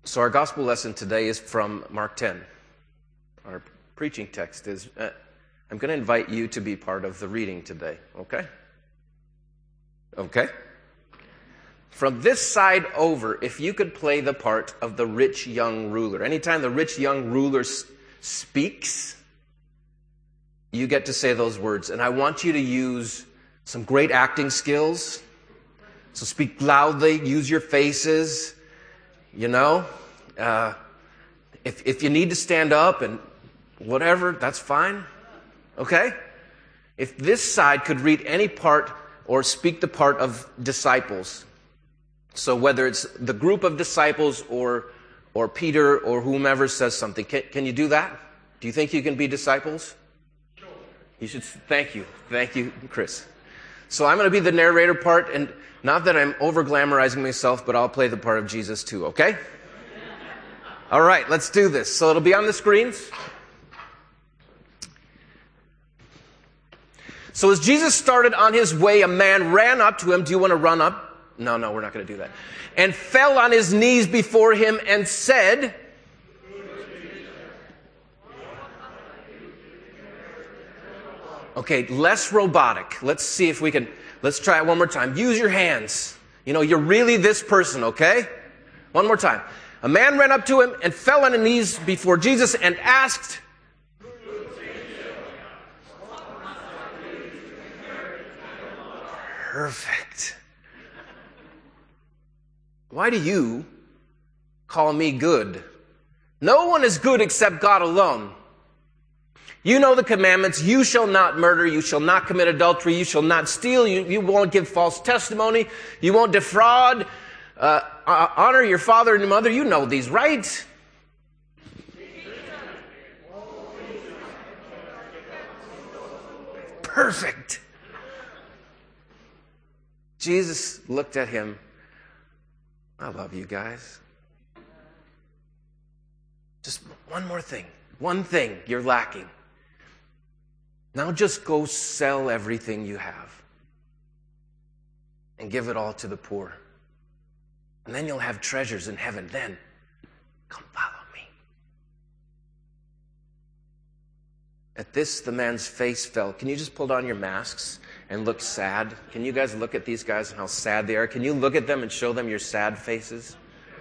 So our gospel lesson today is from Mark 10. Our preaching text is, I'm going to invite you to be part of the reading today, okay? Okay? From this side over, if you could play the part of the rich young ruler. Anytime the rich young ruler speaks, you get to say those words. And I want you to use some great acting skills. So speak loudly, use your faces. You know, if you need to stand up and whatever, that's fine. Okay? If this side could read any part or speak the part of disciples, so whether it's the group of disciples or Peter or whomever says something, can you do that? Do you think you can be disciples? Sure. You should. Thank you, Chris. So I'm going to be the narrator part, and not that I'm over-glamorizing myself, but I'll play the part of Jesus too, okay? All right, let's do this. So it'll be on the screens. So as Jesus started on his way, a man ran up to him. Do you want to run up? No, we're not going to do that. And fell on his knees before him and said, okay, less robotic. Let's see if we can, let's try it one more time. Use your hands. You know, you're really this person, okay? One more time. A man ran up to him and fell on his knees before Jesus and asked, perfect. Why do you call me good? No one is good except God alone. You know the commandments. You shall not murder. You shall not commit adultery. You shall not steal. You won't give false testimony. You won't defraud. Honor your father and your mother. You know these, right? Perfect. Jesus looked at him. I love you guys. Just one more thing. One thing you're lacking. Now just go sell everything you have and give it all to the poor. And then you'll have treasures in heaven. Then come follow me. At this, the man's face fell. Can you just pull down your masks and look sad? Can you guys look at these guys and how sad they are? Can you look at them and show them your sad faces?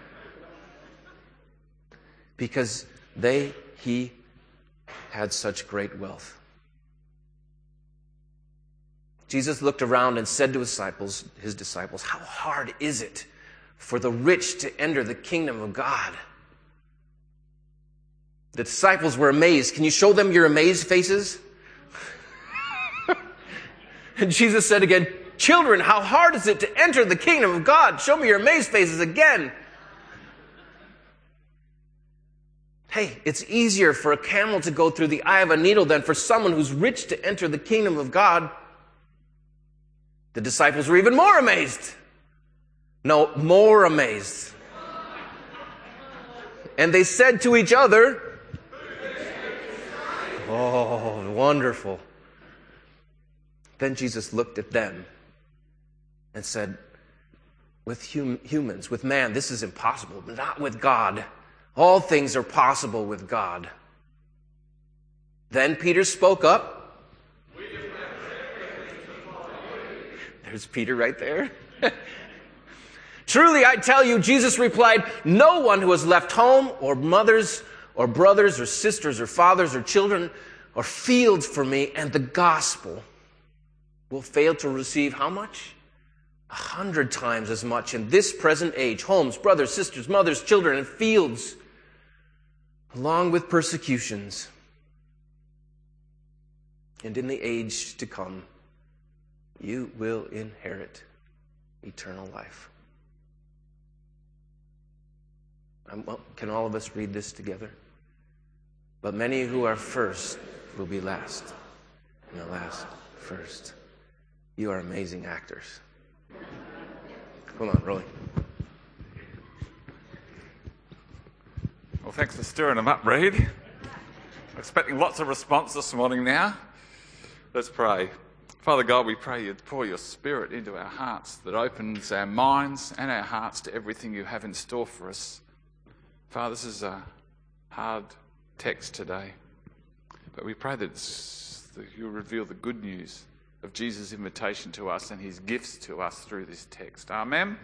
Because he had such great wealth. Jesus looked around and said to his disciples, how hard is it for the rich to enter the kingdom of God? The disciples were amazed. Can you show them your amazed faces? And Jesus said again, children, how hard is it to enter the kingdom of God? Show me your amazed faces again. Hey, it's easier for a camel to go through the eye of a needle than for someone who's rich to enter the kingdom of God. The disciples were even more amazed. No, more amazed. And they said to each other, oh, wonderful. Then Jesus looked at them and said, with humans, with man, this is impossible, but not with God. All things are possible with God. Then Peter spoke up. There's Peter right there. Truly, I tell you, Jesus replied, no one who has left home or mothers or brothers or sisters or fathers or children or fields for me and the gospel will fail to receive how much? 100 times as much in this present age. Homes, brothers, sisters, mothers, children, and fields, along with persecutions. And in the age to come, you will inherit eternal life. Can all of us read this together? But many who are first will be last, and the last first. You are amazing actors. Come on, Rolly. Well, thanks for stirring them up, Reed. I'm expecting lots of response this morning now. Let's pray. Father God, we pray you pour your Spirit into our hearts that opens our minds and our hearts to everything you have in store for us. Father, this is a hard text today, but we pray that you'll reveal the good news of Jesus' invitation to us and his gifts to us through this text. Amen.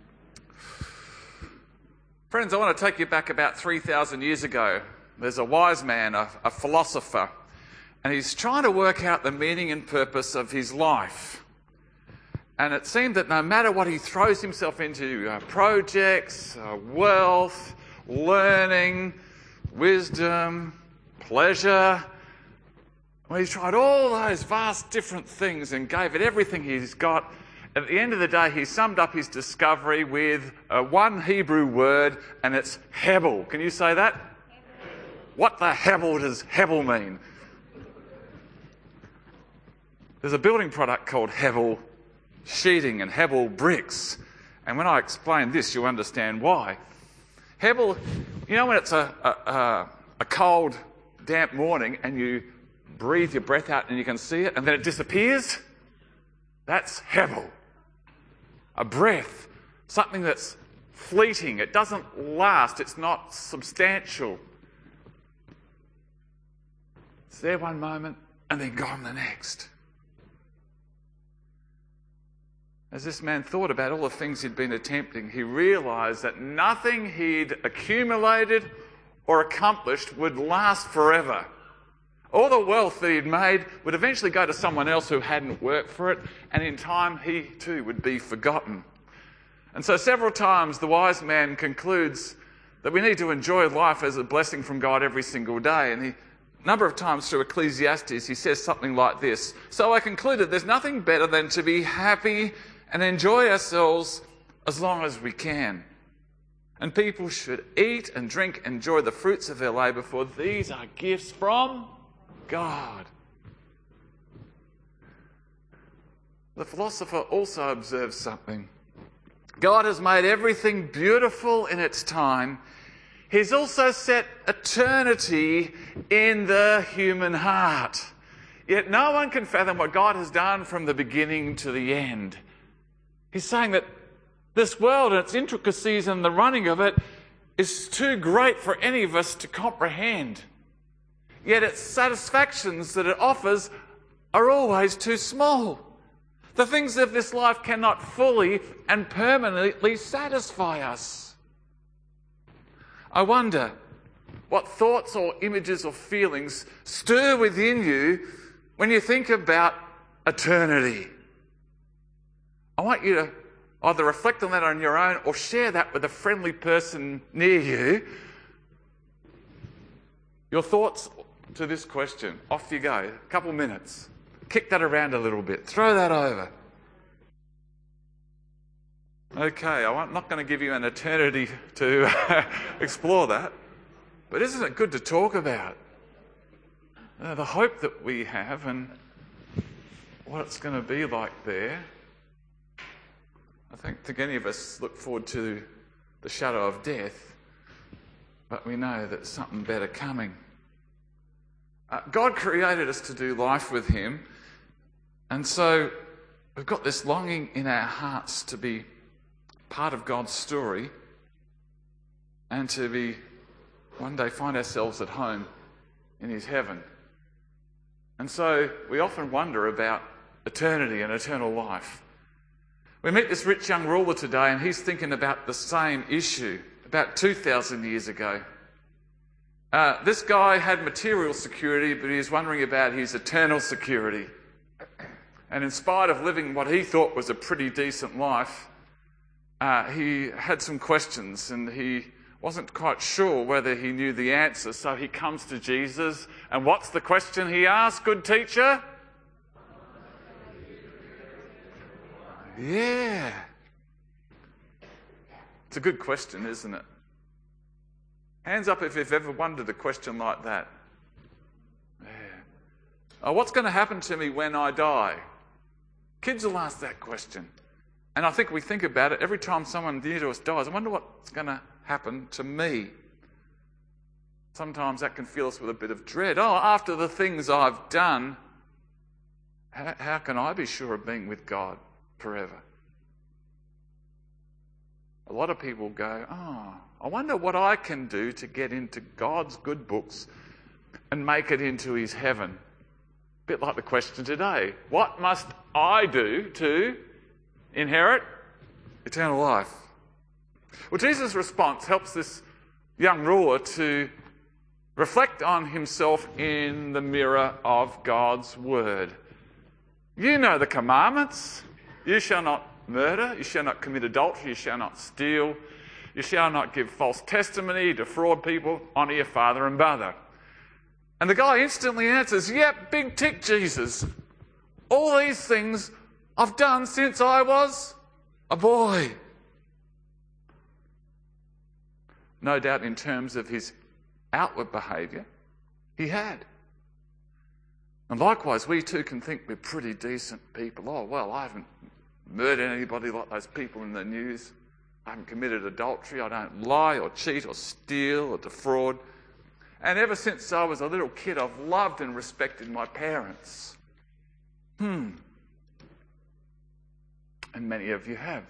Friends, I want to take you back about 3,000 years ago. There's a wise man, a philosopher, and he's trying to work out the meaning and purpose of his life. And it seemed that no matter what he throws himself into, projects, wealth, learning, wisdom, pleasure, well, he tried all those vast different things and gave it everything he's got. At the end of the day, he summed up his discovery with one Hebrew word, and it's Hebel. Can you say that? Hebel. What the Hebel does Hebel mean? There's a building product called Hebel sheeting and Hebel bricks. And when I explain this, you'll understand why. Hebel, you know when it's a cold, damp morning and you breathe your breath out and you can see it and then it disappears? That's Hebel. A breath, something that's fleeting. It doesn't last. It's not substantial. It's there one moment and then gone the next. As this man thought about all the things he'd been attempting, he realised that nothing he'd accumulated or accomplished would last forever. All the wealth that he'd made would eventually go to someone else who hadn't worked for it, and in time he too would be forgotten. And so several times the wise man concludes that we need to enjoy life as a blessing from God every single day. And a number of times through Ecclesiastes he says something like this: "So I concluded there's nothing better than to be happy and enjoy ourselves as long as we can. And people should eat and drink, enjoy the fruits of their labour, for these are gifts from God." The philosopher also observes something. God has made everything beautiful in its time. He's also set eternity in the human heart. Yet no one can fathom what God has done from the beginning to the end. He's saying that this world and its intricacies and the running of it is too great for any of us to comprehend. Yet its satisfactions that it offers are always too small. The things of this life cannot fully and permanently satisfy us. I wonder what thoughts or images or feelings stir within you when you think about eternity. I want you to either reflect on that on your own or share that with a friendly person near you. Your thoughts to this question. Off you go. A couple minutes. Kick that around a little bit. Throw that over. Okay, I'm not going to give you an eternity to explore that. But isn't it good to talk about the hope that we have and what it's going to be like there? I think any of us look forward to the shadow of death, but we know that something better coming. God created us to do life with him, and so we've got this longing in our hearts to be part of God's story and to be one day find ourselves at home in his heaven. And so we often wonder about eternity and eternal life. We meet this rich young ruler today and he's thinking about the same issue about 2,000 years ago. This guy had material security, but he was wondering about his eternal security. And in spite of living what he thought was a pretty decent life, he had some questions and he wasn't quite sure whether he knew the answer. So he comes to Jesus, and what's the question he asks, good teacher? Yeah. It's a good question, isn't it? Hands up if you've ever wondered a question like that. Yeah. What's going to happen to me when I die? Kids will ask that question. And I think we think about it every time someone near to us dies. I wonder what's going to happen to me. Sometimes that can fill us with a bit of dread. Oh, after the things I've done, how can I be sure of being with God forever? A lot of people go, I wonder what I can do to get into God's good books and make it into his heaven. A bit like the question today. What must I do to inherit eternal life? Well, Jesus' response helps this young ruler to reflect on himself in the mirror of God's word. You know the commandments. You shall not murder, you shall not commit adultery, you shall not steal, you shall not give false testimony, defraud people, honour your father and mother. And the guy instantly answers, yep, big tick, Jesus. All these things I've done since I was a boy. No doubt in terms of his outward behaviour, he had. And likewise, we too can think we're pretty decent people. Oh, well, I haven't murdered anybody like those people in the news. I haven't committed adultery. I don't lie or cheat or steal or defraud. And ever since I was a little kid, I've loved and respected my parents. And many of you have.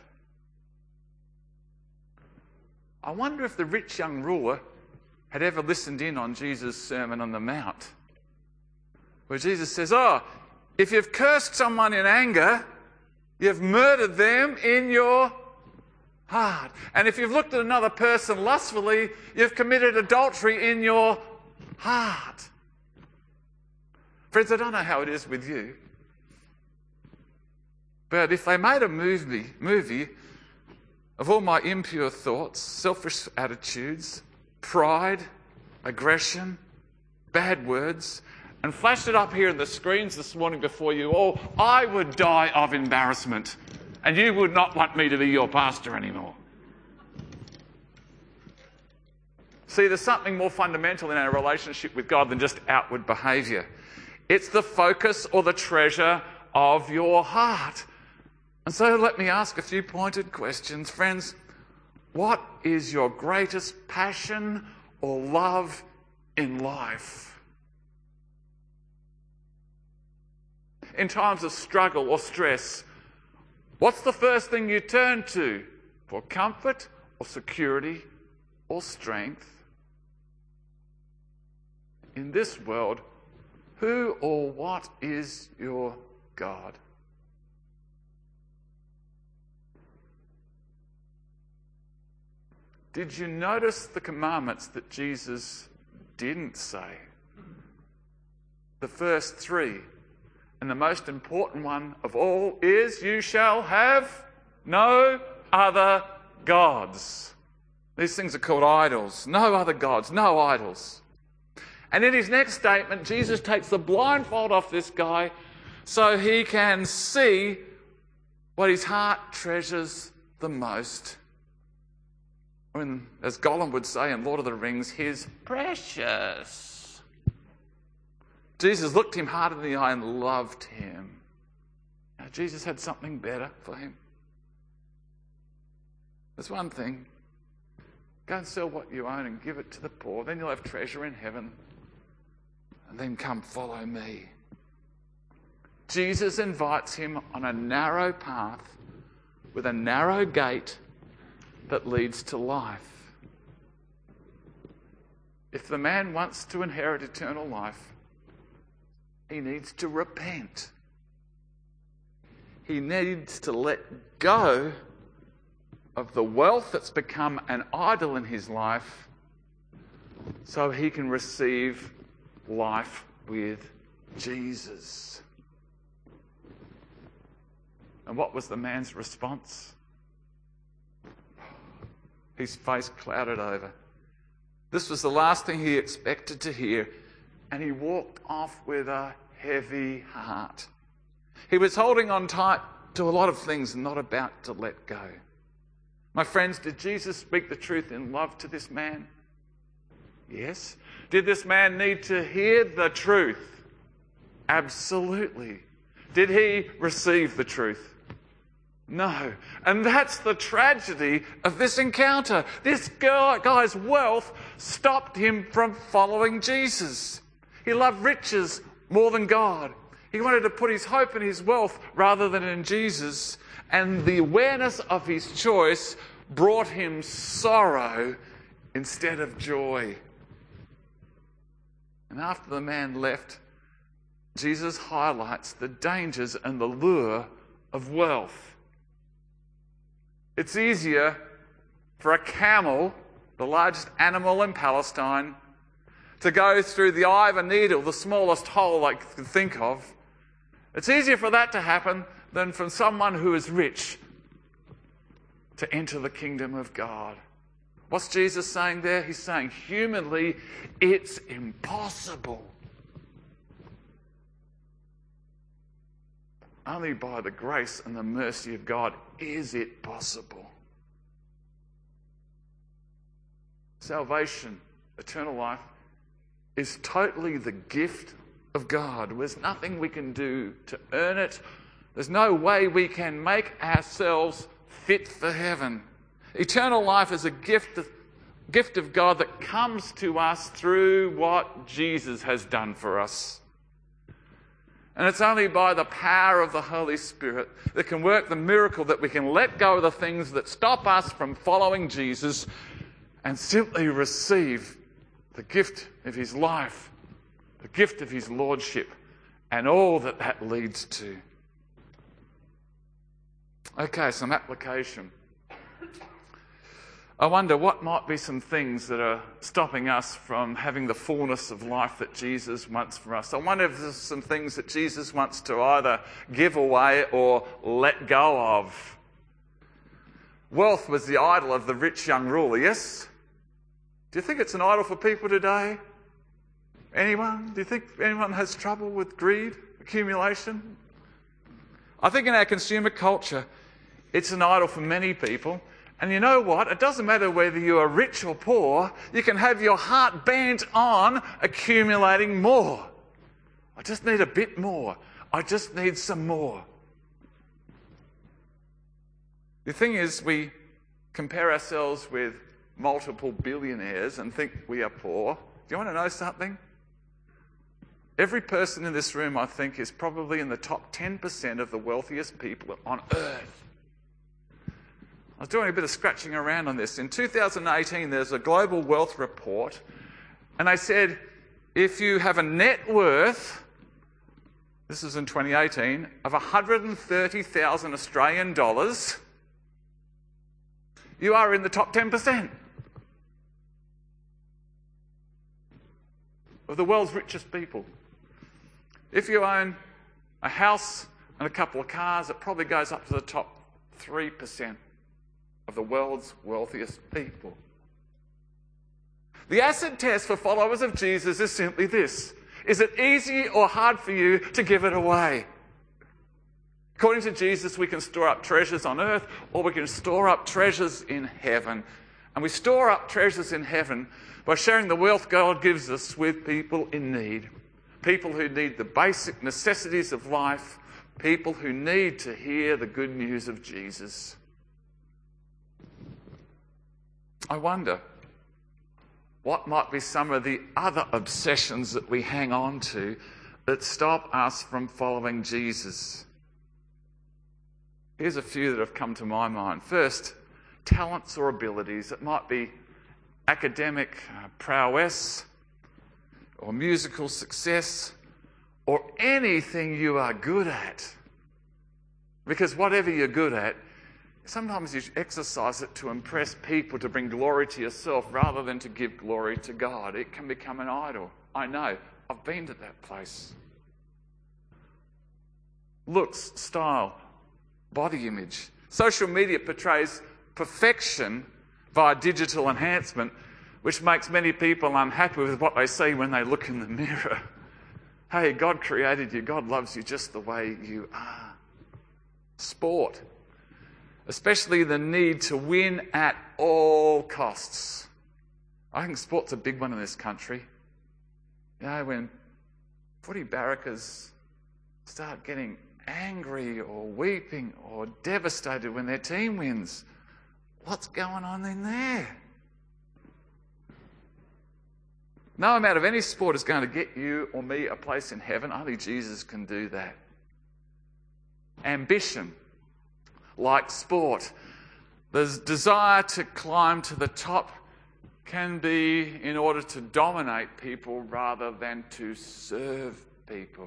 I wonder if the rich young ruler had ever listened in on Jesus' Sermon on the Mount, where Jesus says, if you've cursed someone in anger, you've murdered them in your heart. And if you've looked at another person lustfully, you've committed adultery in your heart. Friends, I don't know how it is with you, but if they made a movie of all my impure thoughts, selfish attitudes, pride, aggression, bad words, and flashed it up here in the screens this morning before you all, I would die of embarrassment, and you would not want me to be your pastor anymore. See, there's something more fundamental in our relationship with God than just outward behaviour. It's the focus or the treasure of your heart. And so let me ask a few pointed questions. Friends, what is your greatest passion or love in life? In times of struggle or stress, what's the first thing you turn to for comfort or security or strength? In this world, who or what is your God? Did you notice the commandments that Jesus didn't say? The first three. And the most important one of all is, you shall have no other gods. These things are called idols. No other gods, no idols. And in his next statement, Jesus takes the blindfold off this guy so he can see what his heart treasures the most. When, as Gollum would say in Lord of the Rings, his precious. Jesus looked him hard in the eye and loved him. Now, Jesus had something better for him. There's one thing. Go and sell what you own and give it to the poor. Then you'll have treasure in heaven. And then come follow me. Jesus invites him on a narrow path with a narrow gate that leads to life. If the man wants to inherit eternal life, he needs to repent. He needs to let go of the wealth that's become an idol in his life so he can receive life with Jesus. And what was the man's response? His face clouded over. This was the last thing he expected to hear, and he walked off with a heavy heart. He was holding on tight to a lot of things and not about to let go. My friends, did Jesus speak the truth in love to this man? Yes. Did this man need to hear the truth? Absolutely. Did he receive the truth? No. And that's the tragedy of this encounter. This guy's wealth stopped him from following Jesus. He loved riches more than God. He wanted to put his hope in his wealth rather than in Jesus. And the awareness of his choice brought him sorrow instead of joy. And after the man left, Jesus highlights the dangers and the lure of wealth. It's easier for a camel, the largest animal in Palestine, to go through the eye of a needle, the smallest hole I could think of. It's easier for that to happen than for someone who is rich to enter the kingdom of God. What's Jesus saying there? He's saying, humanly, it's impossible. Only by the grace and the mercy of God is it possible. Salvation, eternal life, is totally the gift of God. There's nothing we can do to earn it. There's no way we can make ourselves fit for heaven. Eternal life is a gift of God that comes to us through what Jesus has done for us. And it's only by the power of the Holy Spirit that can work the miracle that we can let go of the things that stop us from following Jesus and simply receive the gift of his life, the gift of his lordship, and all that that leads to. Okay, some application. I wonder what might be some things that are stopping us from having the fullness of life that Jesus wants for us. I wonder if there's some things that Jesus wants to either give away or let go of. Wealth was the idol of the rich young ruler, yes? Do you think it's an idol for people today? Anyone? Do you think anyone has trouble with greed, accumulation? I think in our consumer culture, it's an idol for many people. And you know what? It doesn't matter whether you are rich or poor. You can have your heart bent on accumulating more. I just need a bit more. I just need some more. The thing is, we compare ourselves with multiple billionaires and think we are poor. Do you want to know something? Every person in this room, I think, is probably in the top 10% of the wealthiest people on earth. I was doing a bit of scratching around on this. In 2018, there's a global wealth report, and they said if you have a net worth, this is in 2018, of 130,000 Australian dollars, you are in the top 10% of the world's richest people. If you own a house and a couple of cars, it probably goes up to the top 3% of the world's wealthiest people. The acid test for followers of Jesus is simply this. Is it easy or hard for you to give it away? According to Jesus, we can store up treasures on earth or we can store up treasures in heaven. And we store up treasures in heaven by sharing the wealth God gives us with people in need. People who need the basic necessities of life. People who need to hear the good news of Jesus. I wonder what might be some of the other obsessions that we hang on to that stop us from following Jesus. Here's a few that have come to my mind. First, talents or abilities. It might be academic prowess or musical success or anything you are good at. Because whatever you're good at, sometimes you exercise it to impress people, to bring glory to yourself rather than to give glory to God. It can become an idol. I know. I've been to that place. Looks, style, body image. Social media portrays perfection via digital enhancement, which makes many people unhappy with what they see when they look in the mirror. Hey, God created you. God loves you just the way you are. Sport. Especially the need to win at all costs. I think sport's a big one in this country. You know, when footy barrackers start getting angry or weeping or devastated when their team wins, what's going on in there? No amount of any sport is going to get you or me a place in heaven. Only Jesus can do that. Ambition. Like sport, there's desire to climb to the top can be in order to dominate people rather than to serve people.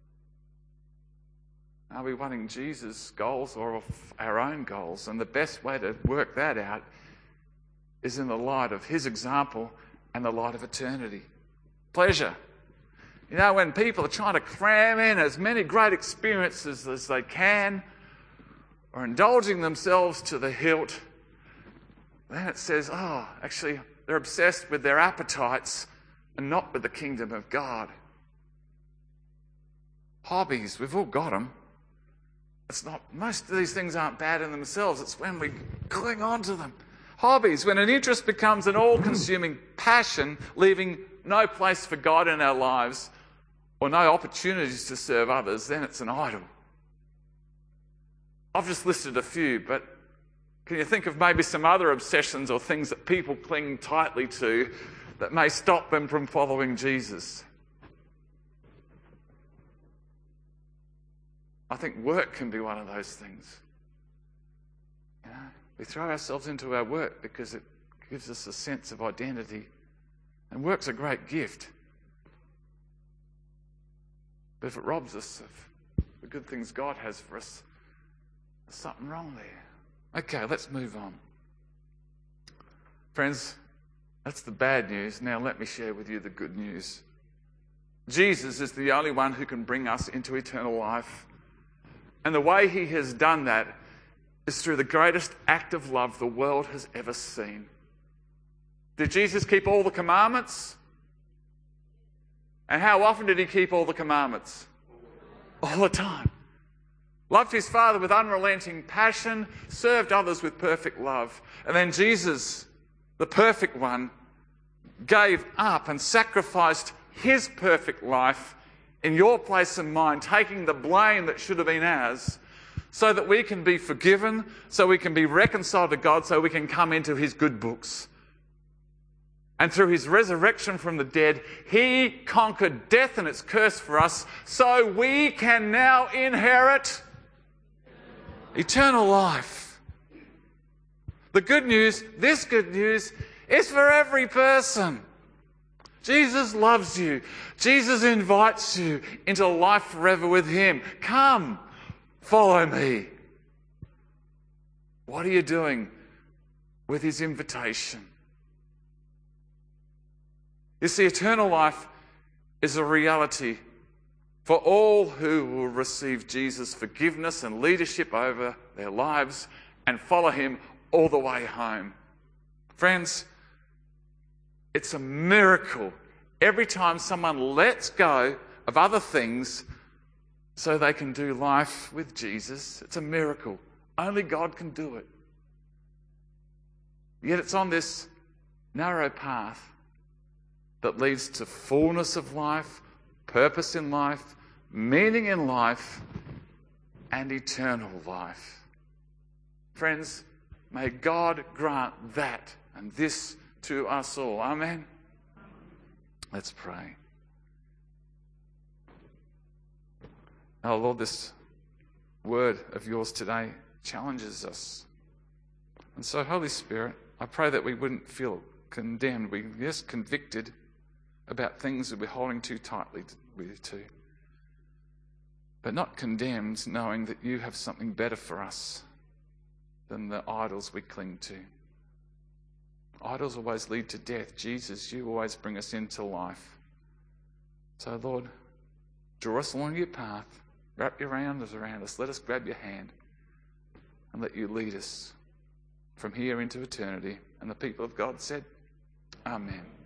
Are we wanting Jesus' goals or our own goals? And the best way to work that out is in the light of his example and the light of eternity. Pleasure. You know, when people are trying to cram in as many great experiences as they can, or indulging themselves to the hilt, then it says, oh, actually, they're obsessed with their appetites and not with the kingdom of God. Hobbies, we've all got them. Most of these things aren't bad in themselves. It's when we cling on to them. Hobbies, when an interest becomes an all-consuming passion, leaving no place for God in our lives or no opportunities to serve others, then it's an idol. I've just listed a few, but can you think of maybe some other obsessions or things that people cling tightly to that may stop them from following Jesus? I think work can be one of those things. You know, we throw ourselves into our work because it gives us a sense of identity. And work's a great gift. But if it robs us of the good things God has for us, there's something wrong there. Okay, let's move on. Friends, that's the bad news. Now let me share with you the good news. Jesus is the only one who can bring us into eternal life. And the way he has done that is through the greatest act of love the world has ever seen. Did Jesus keep all the commandments? And how often did he keep all the commandments? All the time. Loved his Father with unrelenting passion, served others with perfect love. And then Jesus, the perfect one, gave up and sacrificed his perfect life in your place and mine, taking the blame that should have been ours, so that we can be forgiven, so we can be reconciled to God, so we can come into his good books. And through his resurrection from the dead, he conquered death and its curse for us, so we can now inherit eternal life. The good news, this good news, is for every person. Jesus loves you. Jesus invites you into life forever with him. Come, follow me. What are you doing with his invitation? You see, eternal life is a reality for all who will receive Jesus' forgiveness and leadership over their lives and follow him all the way home. Friends, it's a miracle every time someone lets go of other things so they can do life with Jesus. It's a miracle. Only God can do it. Yet it's on this narrow path that leads to fullness of life, purpose in life, meaning in life, and eternal life. Friends, may God grant that and this to us all. Amen. Let's pray. Oh Lord, this word of yours today challenges us. And so, Holy Spirit, I pray that we wouldn't feel condemned. We're just convicted about things that we're holding too tightly to. But not condemned, knowing that you have something better for us than the idols we cling to. Idols always lead to death. Jesus, you always bring us into life. So, Lord, draw us along your path. Wrap your arms around us. Let us grab your hand and let you lead us from here into eternity. And the people of God said, Amen.